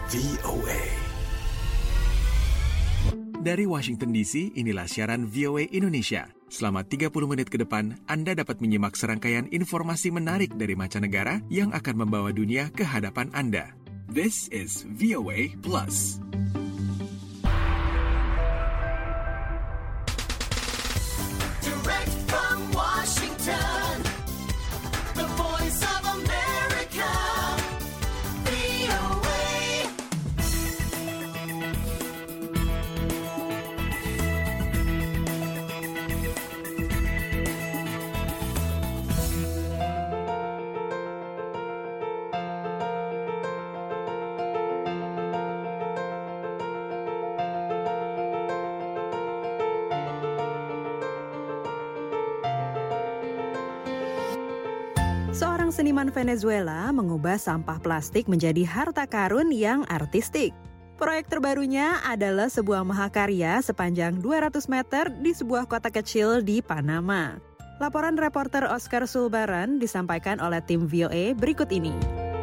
VOA. Dari Washington DC, inilah siaran VOA Indonesia. Selama 30 menit ke depan, Anda dapat menyimak serangkaian informasi menarik dari mancanegara yang akan membawa dunia ke hadapan Anda. This is VOA Plus. Direct from Washington, the voice of America, VOA. Seorang seniman Venezuela mengubah sampah plastik menjadi harta karun yang artistik. Proyek terbarunya adalah sebuah mahakarya sepanjang 200 meter di sebuah kota kecil di Panama. Laporan reporter Oscar Sulbaran disampaikan oleh tim VOA berikut ini.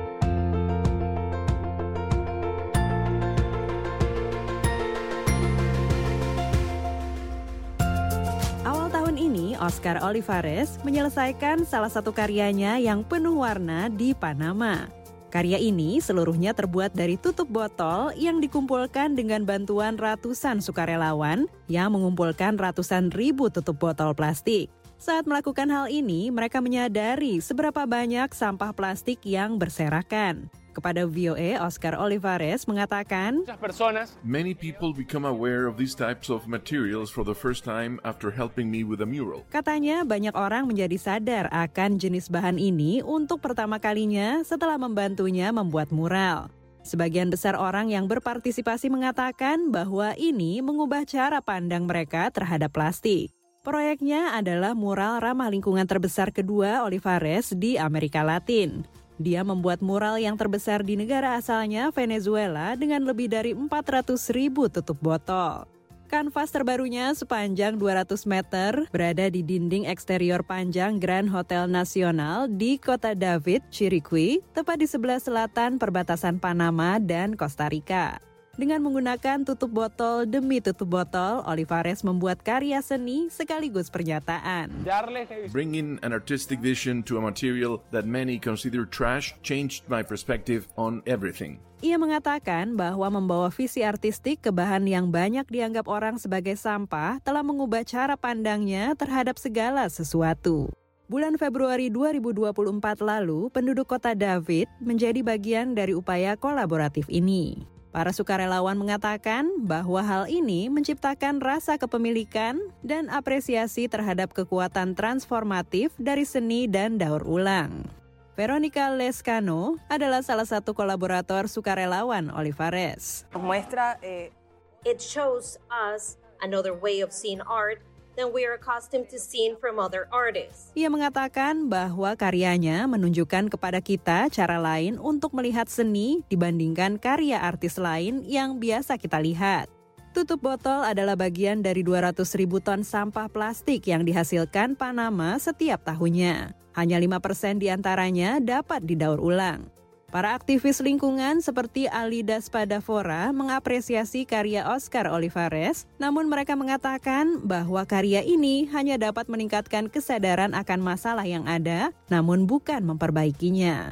Oscar Olivares menyelesaikan salah satu karyanya yang penuh warna di Panama. Karya ini seluruhnya terbuat dari tutup botol yang dikumpulkan dengan bantuan ratusan sukarelawan yang mengumpulkan ratusan ribu tutup botol plastik. Saat melakukan hal ini, mereka menyadari seberapa banyak sampah plastik yang berserakan. Kepada VOA, Oscar Olivares mengatakan, Many people become aware of these types of materials for the first time after helping me with a mural. Katanya banyak orang menjadi sadar akan jenis bahan ini untuk pertama kalinya setelah membantunya membuat mural. Sebagian besar orang yang berpartisipasi mengatakan bahwa ini mengubah cara pandang mereka terhadap plastik. Proyeknya adalah mural ramah lingkungan terbesar kedua Olivares di Amerika Latin. Dia membuat mural yang terbesar di negara asalnya, Venezuela, dengan lebih dari 400.000 tutup botol. Kanvas terbarunya sepanjang 200 meter berada di dinding eksterior panjang Grand Hotel Nacional di kota David, Chiriquí, tepat di sebelah selatan perbatasan Panama dan Costa Rica. Dengan menggunakan tutup botol demi tutup botol, Olivares membuat karya seni sekaligus pernyataan. Bringing an artistic vision to a material that many consider trash changed my perspective on everything. Ia mengatakan bahwa membawa visi artistik ke bahan yang banyak dianggap orang sebagai sampah telah mengubah cara pandangnya terhadap segala sesuatu. Bulan Februari 2024 lalu, penduduk kota David menjadi bagian dari upaya kolaboratif ini. Para sukarelawan mengatakan bahwa hal ini menciptakan rasa kepemilikan dan apresiasi terhadap kekuatan transformatif dari seni dan daur ulang. Veronica Lescano adalah salah satu kolaborator sukarelawan Olivares. It shows us another way of seeing art than we are accustomed to seeing from other artists. Ia mengatakan bahwa karyanya menunjukkan kepada kita cara lain untuk melihat seni dibandingkan karya artis lain yang biasa kita lihat. Tutup botol adalah bagian dari 200.000 ton sampah plastik yang dihasilkan Panama setiap tahunnya. Hanya 5% diantaranya dapat didaur ulang. Para aktivis lingkungan seperti Alida Spadafora mengapresiasi karya Oscar Olivares, namun mereka mengatakan bahwa karya ini hanya dapat meningkatkan kesadaran akan masalah yang ada, namun bukan memperbaikinya.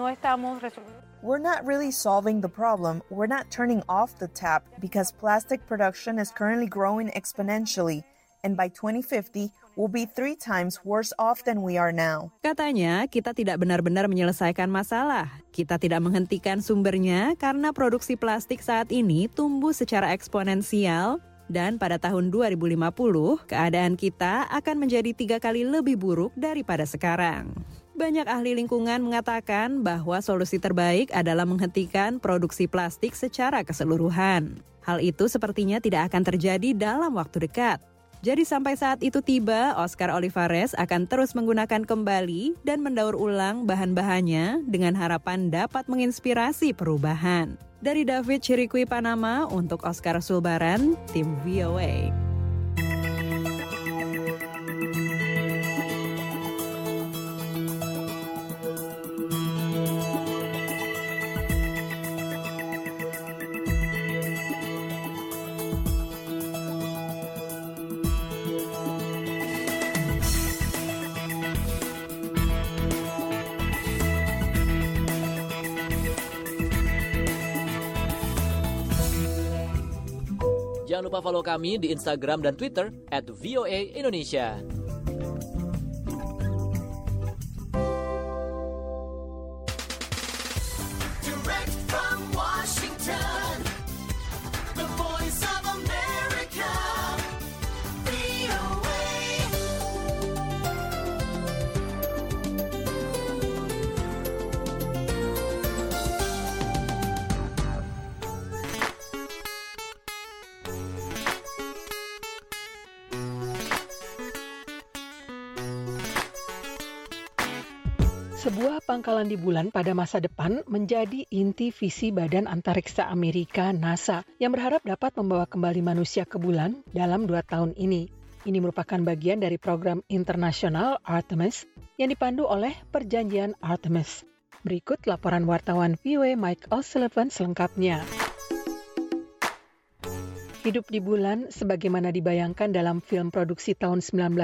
We're not really solving the problem. We're not turning off the tap because plastic production is currently growing exponentially. And by 2050, we'll be 3 times worse off than we are now. Katanya, kita tidak benar-benar menyelesaikan masalah. Kita tidak menghentikan sumbernya karena produksi plastik saat ini tumbuh secara eksponensial dan pada tahun 2050, keadaan kita akan menjadi 3 kali lebih buruk daripada sekarang. Banyak ahli lingkungan mengatakan bahwa solusi terbaik adalah menghentikan produksi plastik secara keseluruhan. Hal itu sepertinya tidak akan terjadi dalam waktu dekat. Jadi sampai saat itu tiba, Oscar Olivares akan terus menggunakan kembali dan mendaur ulang bahan-bahannya dengan harapan dapat menginspirasi perubahan. Dari David, Chiriquí, Panama, untuk Oscar Sulbaran, tim VOA. Jangan lupa follow kami di Instagram dan Twitter @VOA_Indonesia. Direct from Washington, the voice of America, VOA. Sebuah pangkalan di bulan pada masa depan menjadi inti visi Badan Antariksa Amerika NASA yang berharap dapat membawa kembali manusia ke bulan dalam 2 tahun ini. Ini merupakan bagian dari program internasional Artemis yang dipandu oleh Perjanjian Artemis. Berikut laporan wartawan VOA Mike O'Sullivan selengkapnya. Hidup di bulan sebagaimana dibayangkan dalam film produksi tahun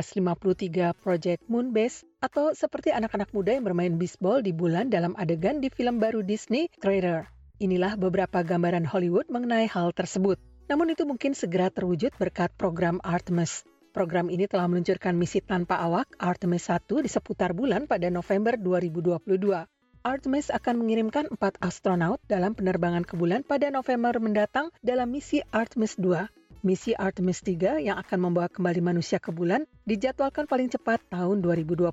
1953 Project Moonbase atau seperti anak-anak muda yang bermain bisbol di bulan dalam adegan di film baru Disney, Crater. Inilah beberapa gambaran Hollywood mengenai hal tersebut. Namun itu mungkin segera terwujud berkat program Artemis. Program ini telah meluncurkan misi tanpa awak Artemis 1 di seputar bulan pada November 2022. Artemis akan mengirimkan 4 astronaut dalam penerbangan ke bulan pada November mendatang dalam misi Artemis 2. Misi Artemis 3 yang akan membawa kembali manusia ke bulan dijadwalkan paling cepat tahun 2025.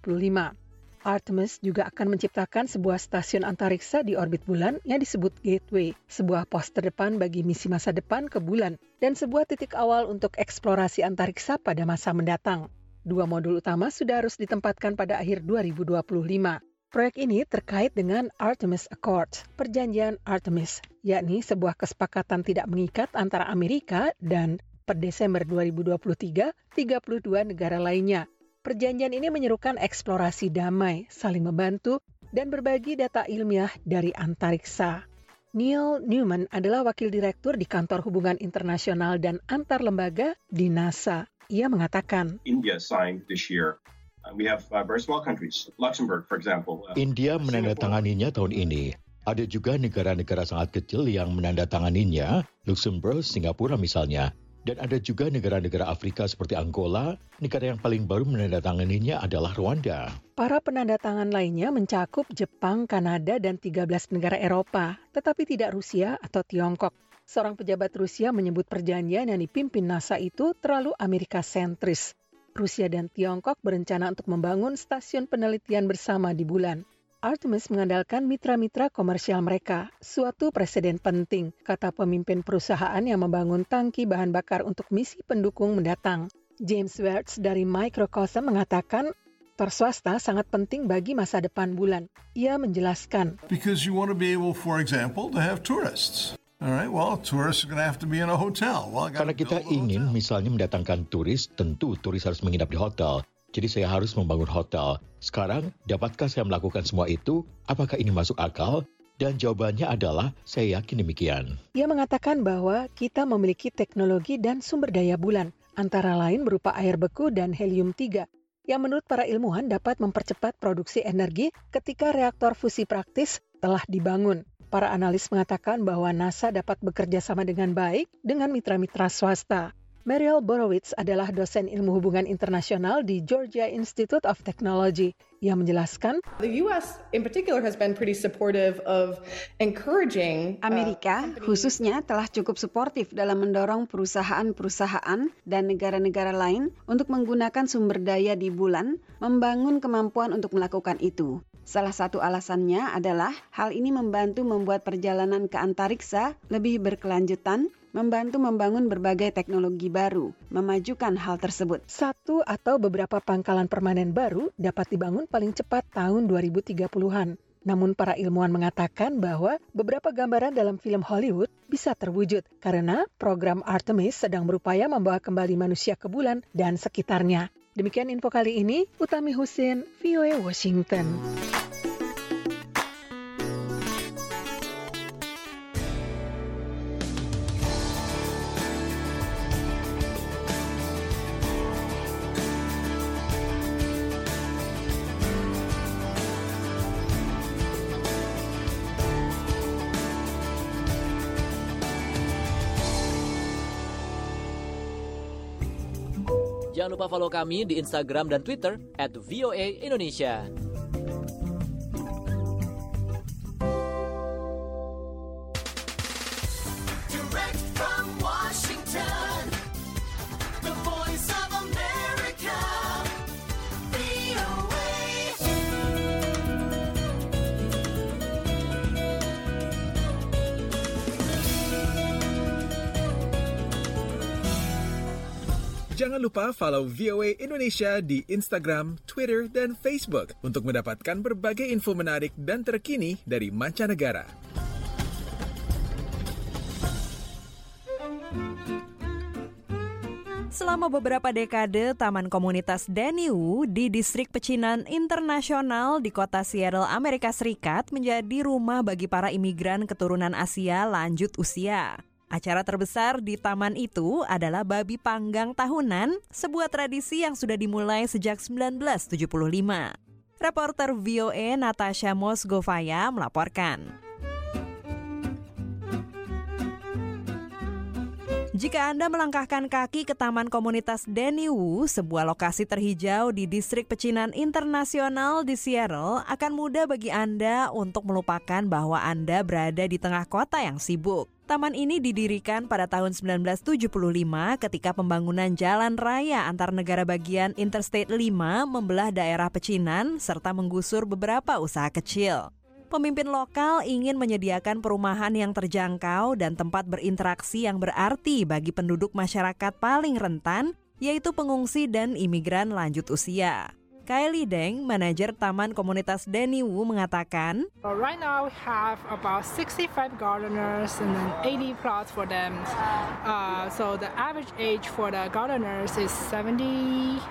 Artemis juga akan menciptakan sebuah stasiun antariksa di orbit bulan yang disebut Gateway, sebuah pos terdepan bagi misi masa depan ke bulan, dan sebuah titik awal untuk eksplorasi antariksa pada masa mendatang. 2 modul utama sudah harus ditempatkan pada akhir 2025. Proyek ini terkait dengan Artemis Accords, Perjanjian Artemis, yakni sebuah kesepakatan tidak mengikat antara Amerika dan per Desember 2023, 32 negara lainnya. Perjanjian ini menyerukan eksplorasi damai, saling membantu, dan berbagi data ilmiah dari antariksa. Neil Newman adalah wakil direktur di Kantor Hubungan Internasional dan Antar Lembaga di NASA. Ia mengatakan, India signed this year. We have very small countries, Luxembourg, for example. India menandatanganinya tahun ini. Ada juga negara-negara sangat kecil yang menandatanganinya, Luxembourg, Singapura misalnya. Dan ada juga negara-negara Afrika seperti Angola. Negara yang paling baru menandatanganinya adalah Rwanda. Para penandatangan lainnya mencakup Jepang, Kanada, dan 13 negara Eropa, tetapi tidak Rusia atau Tiongkok. Seorang pejabat Rusia menyebut perjanjian yang dipimpin NASA itu terlalu Amerika sentris. Rusia dan Tiongkok berencana untuk membangun stasiun penelitian bersama di bulan. Artemis mengandalkan mitra-mitra komersial mereka, suatu presiden penting, kata pemimpin perusahaan yang membangun tangki bahan bakar untuk misi pendukung mendatang. James Wertz dari Microcosm mengatakan, sektor swasta sangat penting bagi masa depan bulan. Ia menjelaskan, Because you want to be able, for example, to have tourists. All right, well, tourists are going to have to be in a hotel. Well, Karena kita ingin misalnya mendatangkan turis, tentu turis harus menginap di hotel. Jadi saya harus membangun hotel. Sekarang, dapatkah saya melakukan semua itu? Apakah ini masuk akal? Dan jawabannya adalah, saya yakin demikian. Ia mengatakan bahwa kita memiliki teknologi dan sumber daya bulan, antara lain berupa air beku dan helium-3, yang menurut para ilmuwan dapat mempercepat produksi energi ketika reaktor fusi praktis telah dibangun. Para analis mengatakan bahwa NASA dapat bekerja sama dengan baik dengan mitra-mitra swasta. Mariel Borowitz adalah dosen ilmu hubungan internasional di Georgia Institute of Technology. Ia menjelaskan, The U.S. in particular has been pretty supportive of encouraging Amerika khususnya telah cukup suportif dalam mendorong perusahaan-perusahaan dan negara-negara lain untuk menggunakan sumber daya di bulan, membangun kemampuan untuk melakukan itu. Salah satu alasannya adalah hal ini membantu membuat perjalanan ke antariksa lebih berkelanjutan, membantu membangun berbagai teknologi baru, memajukan hal tersebut. Satu atau beberapa pangkalan permanen baru dapat dibangun paling cepat tahun 2030-an. Namun para ilmuwan mengatakan bahwa beberapa gambaran dalam film Hollywood bisa terwujud karena program Artemis sedang berupaya membawa kembali manusia ke bulan dan sekitarnya. Demikian info kali ini, Utami Husin, VOA Washington. Jangan lupa follow kami di Instagram dan Twitter @VOA_Indonesia. Direct from Washington, the voice of America, VOA. Jangan lupa follow VOA Indonesia di Instagram, Twitter, dan Facebook untuk mendapatkan berbagai info menarik dan terkini dari mancanegara. Selama beberapa dekade, Taman Komunitas Danny Wu di Distrik Pecinan Internasional di kota Seattle, Amerika Serikat menjadi rumah bagi para imigran keturunan Asia lanjut usia. Acara terbesar di taman itu adalah babi panggang tahunan, sebuah tradisi yang sudah dimulai sejak 1975. Reporter VOA Natasha Mosgovaya melaporkan. Jika Anda melangkahkan kaki ke Taman Komunitas Danny Wu, sebuah lokasi terhijau di Distrik Pecinan Internasional di Seattle, akan mudah bagi Anda untuk melupakan bahwa Anda berada di tengah kota yang sibuk. Taman ini didirikan pada tahun 1975 ketika pembangunan jalan raya antar negara bagian Interstate 5 membelah daerah pecinan serta menggusur beberapa usaha kecil. Pemimpin lokal ingin menyediakan perumahan yang terjangkau dan tempat berinteraksi yang berarti bagi penduduk masyarakat paling rentan, yaitu pengungsi dan imigran lanjut usia. Kylie Deng, manajer Taman Komunitas Danny Wu, mengatakan, Right now we have about 65 gardeners and then 80 plots for them. So the average age for the gardeners is 78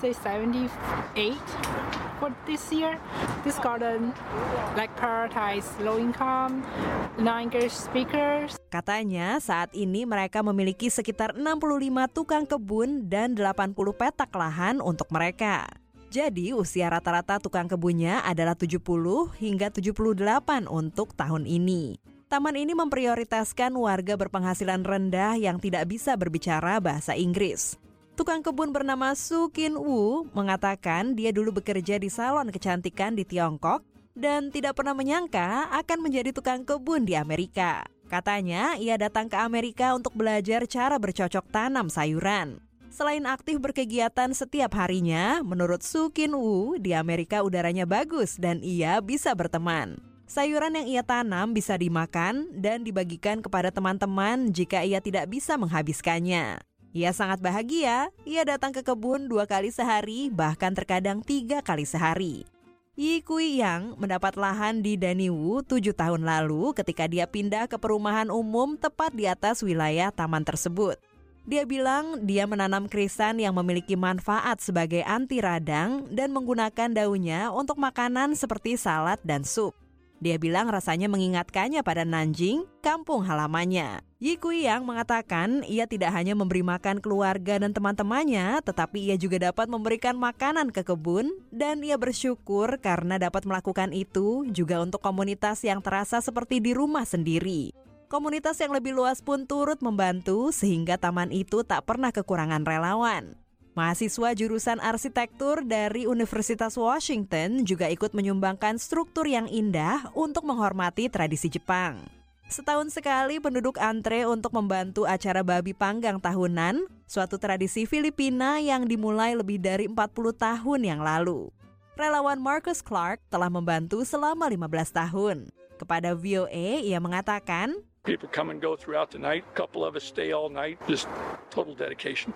for this year. This garden prioritize low income, non-English speakers. Katanya saat ini mereka memiliki sekitar 65 tukang kebun dan 80 petak lahan untuk mereka. Jadi usia rata-rata tukang kebunnya adalah 70 hingga 78 untuk tahun ini. Taman ini memprioritaskan warga berpenghasilan rendah yang tidak bisa berbicara bahasa Inggris. Tukang kebun bernama Su Kin Woo mengatakan dia dulu bekerja di salon kecantikan di Tiongkok dan tidak pernah menyangka akan menjadi tukang kebun di Amerika. Katanya ia datang ke Amerika untuk belajar cara bercocok tanam sayuran. Selain aktif berkegiatan setiap harinya, menurut Su Kin Woo, di Amerika udaranya bagus dan ia bisa berteman. Sayuran yang ia tanam bisa dimakan dan dibagikan kepada teman-teman jika ia tidak bisa menghabiskannya. Ia sangat bahagia, ia datang ke kebun 2 kali sehari, bahkan terkadang 3 kali sehari. Yi Kui Yang mendapat lahan di Danny Wu 7 tahun lalu ketika dia pindah ke perumahan umum tepat di atas wilayah taman tersebut. Dia bilang dia menanam krisan yang memiliki manfaat sebagai anti radang dan menggunakan daunnya untuk makanan seperti salad dan sup. Dia bilang rasanya mengingatkannya pada Nanjing, kampung halamannya. Yi Kui Yang mengatakan ia tidak hanya memberi makan keluarga dan teman-temannya, tetapi ia juga dapat memberikan makanan ke kebun dan ia bersyukur karena dapat melakukan itu juga untuk komunitas yang terasa seperti di rumah sendiri. Komunitas yang lebih luas pun turut membantu sehingga taman itu tak pernah kekurangan relawan. Mahasiswa jurusan arsitektur dari Universitas Washington juga ikut menyumbangkan struktur yang indah untuk menghormati tradisi Jepang. Setahun sekali penduduk antre untuk membantu acara babi panggang tahunan, suatu tradisi Filipina yang dimulai lebih dari 40 tahun yang lalu. Relawan Marcus Clark telah membantu selama 15 tahun. Kepada VOA, ia mengatakan, People come and go throughout the night. A couple of us stay all night. Just total dedication.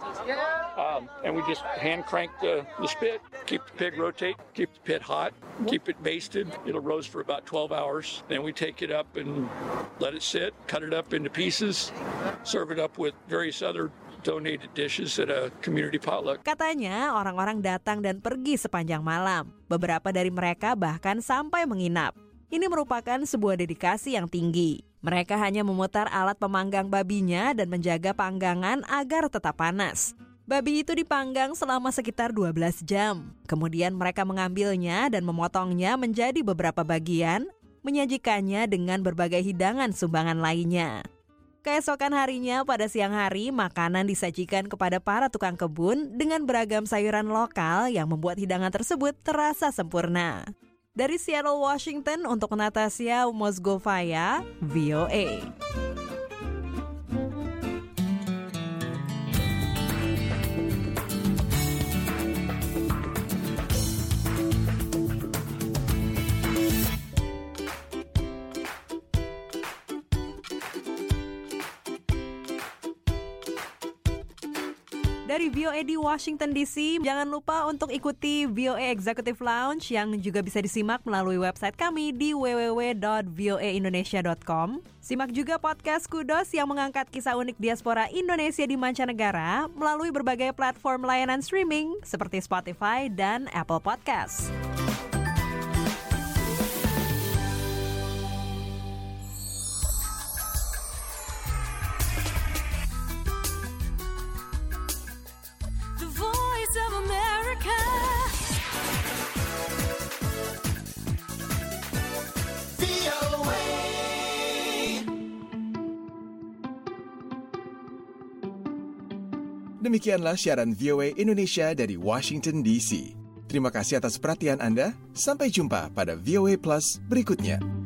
And we just hand crank the spit, keep the pig rotate, keep the pit hot, keep it basted. It'll roast for about 12 hours. Then we take it up and let it sit, cut it up into pieces, serve it up with various other donated dishes at a community potluck. Katanya orang-orang datang dan pergi sepanjang malam. Beberapa dari mereka bahkan sampai menginap. Ini merupakan sebuah dedikasi yang tinggi. Mereka hanya memutar alat pemanggang babinya dan menjaga panggangan agar tetap panas. Babi itu dipanggang selama sekitar 12 jam. Kemudian mereka mengambilnya dan memotongnya menjadi beberapa bagian, menyajikannya dengan berbagai hidangan sumbangan lainnya. Keesokan harinya pada siang hari, makanan disajikan kepada para tukang kebun dengan beragam sayuran lokal yang membuat hidangan tersebut terasa sempurna. Dari Seattle, Washington, untuk Natasha Mozgovaya, VOA. Dari VOA di Washington DC, jangan lupa untuk ikuti VOA Executive Lounge yang juga bisa disimak melalui website kami di www.voaindonesia.com. Simak juga podcast Kudos yang mengangkat kisah unik diaspora Indonesia di mancanegara melalui berbagai platform layanan streaming seperti Spotify dan Apple Podcasts. Demikianlah siaran VOA Indonesia dari Washington DC. Terima kasih atas perhatian Anda. Sampai jumpa pada VOA Plus berikutnya.